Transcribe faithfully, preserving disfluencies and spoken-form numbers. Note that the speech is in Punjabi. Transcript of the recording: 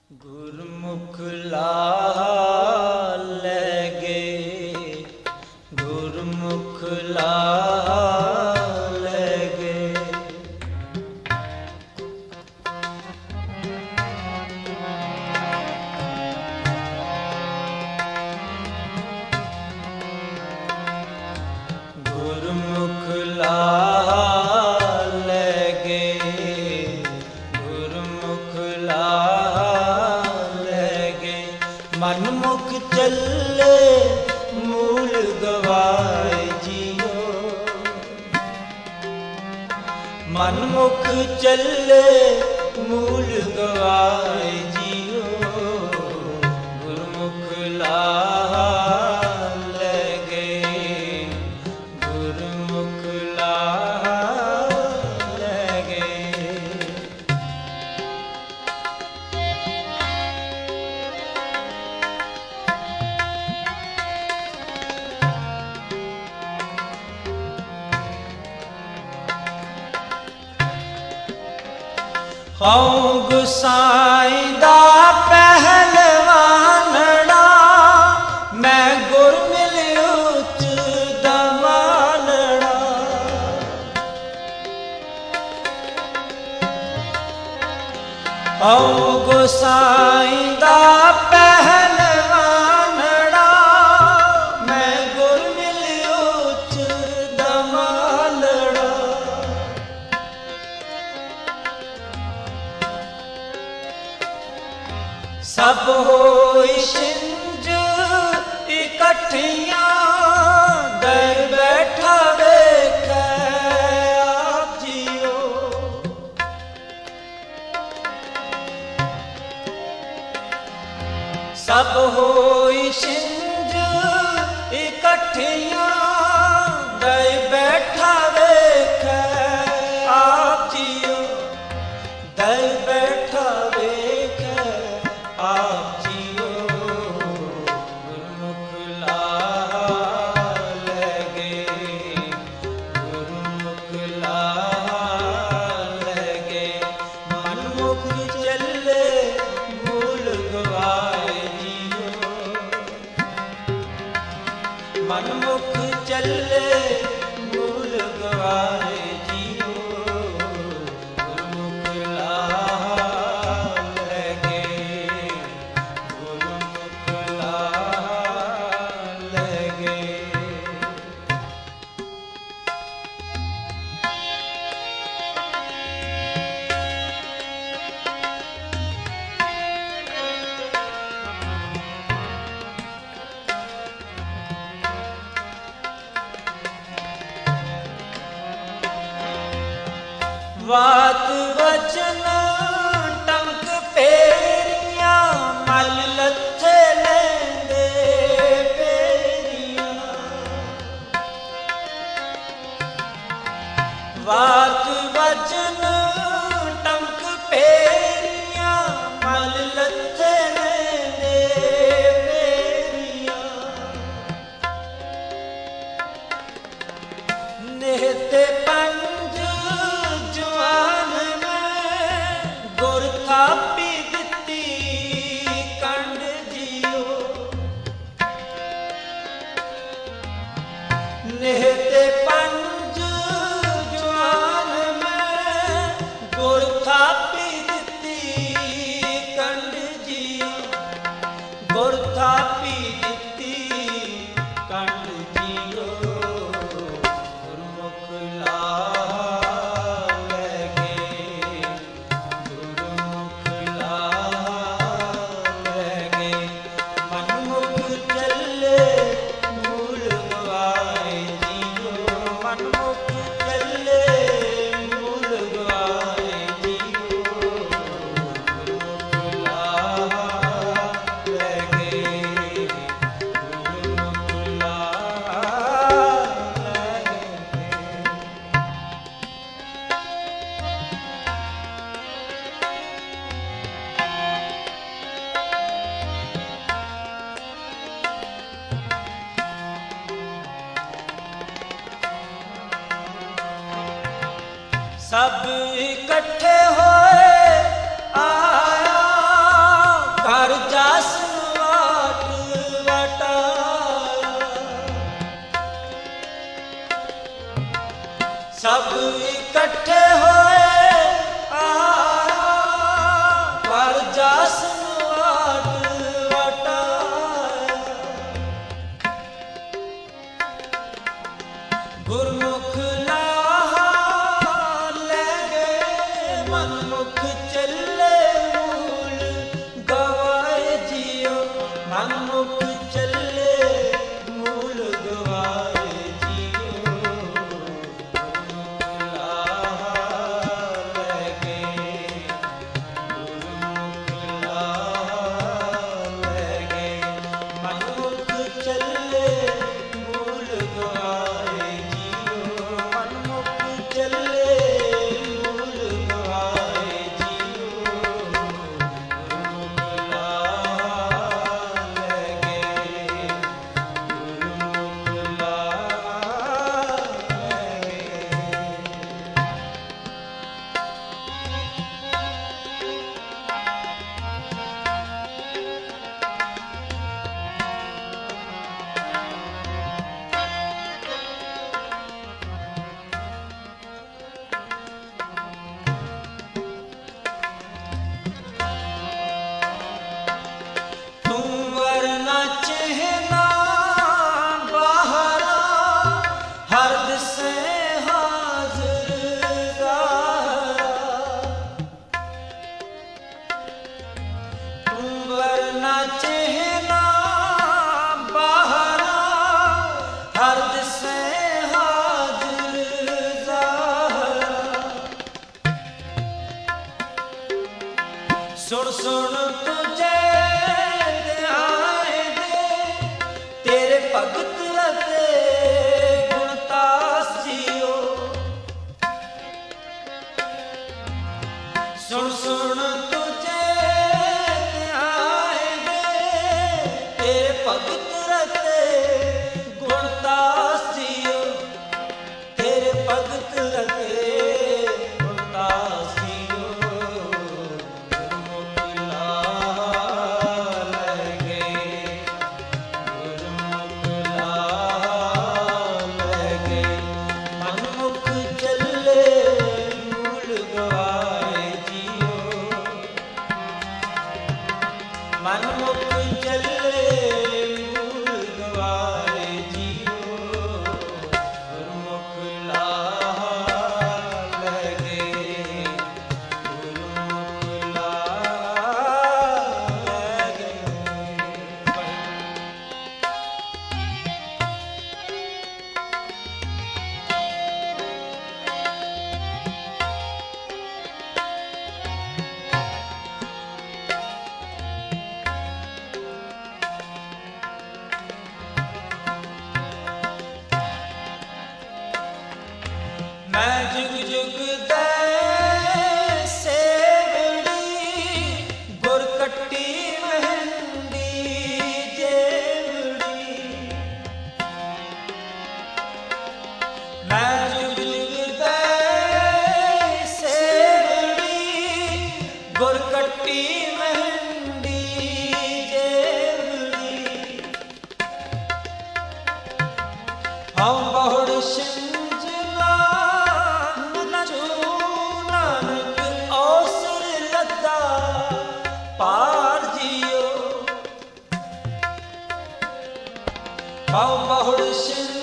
ਗੁਰਮੁਖ ਲਾਹ ਲੈ ਗਏ, ਗੁਰਮੁਖ ਲਾਹ ਲੈ ਗਏ। ਗੁਰਮੁਖ ਲਾਹ ਲੈ ਗਏ, ਗੁਰਮੁਖ ਲਾਹ ਮਨਮੁਖ ਚੱਲੇ ਮੂਲ ਗਵਾਏ ਜੀਓ, ਮਨਮੁਖ ਚੱਲੇ ਮੂਲ ਗਵਾਏ ਜੀਓ। ਗੁਰਮੁਖ ਲਾਹ ਲੈ ਗਏ, ਗੁਰਮੁਖ ਲਾਹ ਲੈ ਗਏ। ਹਉ ਗੁਸਾਈ ਦਾ ਪਹਿਲਵਾਨੜਾ, ਮੈਂ ਗੁਰ ਮਿਲ ਉੱਚ ਦਮਾਲੜਾ। ਹਉ ਗੁਸਾਈ ਦਾ ਪਹਿਲਵਾਨੜਾ, ਮੈਂ ਗੁਰ ਮਿਲ ਉੱਚ ਦਮਾਲੜਾ। ਸਭ ਹੋਈ ਛਿੰਝ ਇਕੱਠੀਆਂ, ਦਰ ਬੈਠਾ ਵੇਖੈ ਆਪ ਜੀਓ। ਸਭ ਹੋਈ ਛਿੰਝ ਇਕੱਠੀਆਂ, ਦਰ ਬੈਠਾ ਵੇਖੈ ਆਪ ਜੀਓ। ਦਰ ਬੈਠਾ ਵੇਖੈ ਆਪ ਜੀਓ। ਗੁਰਮੁਖ ਲਾਹ ਲੈ ਗਏ, ਗੁਰਮੁਖ ਲਾਹ ਲੈ ਗਏ। ਮਨਮੁਖ ਚੱਲੇ ਮੂਲ ਗਵਾਏ ਜੀਓ, ਮਨਮੁਖ ਚੱਲੇ ਮੂਲ ਗਵਾਏ ਜੀਓ। ਗੁਰਮੁਖ ਲਾਹ ਲੈ ਗਏ, ਗੁਰਮੁਖ ਲਾਹ ਲੈ ਗਏ। ਵਾਤ ਵਚਨ ਟੰਕ ਪੇਰੀਆਂ, ਮਲ ਲੱਥੇ ਲੈਂਦੇ ਪੇਰੀਆਂ। ਵਾਤ ਵਚਨ ਟੰਕ ਪੇਰੀਆਂ, ਮਲ ਲੱਥੇ ਲੈਂਦੇ ਪੇਰੀਆਂ। ਨਿਹਤੇ ਪੰਜ ਜਵਾਨ ਕਰਨਾ ਚਿਹਨਾ ਬਾਹਰਾ ਹਰ ਦਿਸੇ ਹਾਜ਼ਰ ਜ਼ਾਹਰਾ ਸੁਣ ਸੁਣ ਤੁਝੇ ਧਿਆਏ ਦੇ ਤੇਰੇ ਭਗਤ ਰਤੇ ਗੁਣਤਾਸ ਜੀਓ ਸੁਣ ਸੁਣ ਤੁਝੇ ਧਿਆਏ ਦੇ ਤੇਰੇ ਭਗਤ ਰਤੇ ਗੁਣਤਾਸ ਜੀਓ ਤੇਰੇ ਭਗਤ ਰਤੇ ਗੁਣਤਾਸ ਜੀਓ ਗੁਰਮੁਖ ਲਾ ਲੈ ਗਏ ਗੁਰਮੁਖ ਲਾ ਲੈ ਗਏ ਮਨਮੁਖ ਚੱਲੇ ਮੂਲ ਗਵਾਏ ਜੀਓ ਮਨਮੁਖ ਚੱਲੇ ਮੂਲ ਗਵਾਏ ਜੀਓ ਗੁਰਮੁਖ ਲਾ ਲੈ ਗਏ ਗੁਰਮੁਖ ਲਾ ਲੈ ਗਏ। ਮੈਂ ਜੁਗ ਜੁਗ ਦੇ ਸੇਵੜੀ ਗੁਰ ਕੱਟੀ ਮਹਿੰਦੀ ਜੇਵੜੀ ਮੈਂ ਜੁਗ ਜੁਗ ਦੇ ਸੇਵੜੀ ਗੁਰ ਕੱਟੀ ਮਹਿੰਦੀ ਜੇਵੜੀ ਹਉ ਬਹੁੜ ਸਿੰਜਨਾ ਪਾਰ ਜੀਓ ਹਉ ਬਹੁੜ ਸਿੰਜ